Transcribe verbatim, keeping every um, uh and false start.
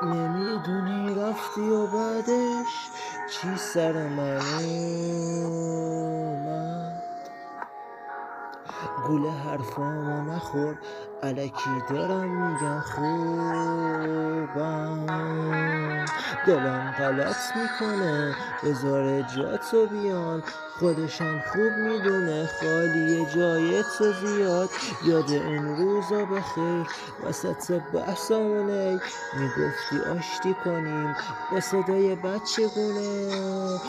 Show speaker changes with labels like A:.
A: نمیدونی رفتی و بعدش چی سر من اومد. گول حرفامو نخور، الکی دارم میگم خوبم. دلم غلط میکنه بذاره جاتو بیان، خودشم خوب میدونه خالی جای تو زیاد. یاد اون روزا بخیر وسط بحثامونه، میگفتی آشتی کنیم با صدای بچگونه.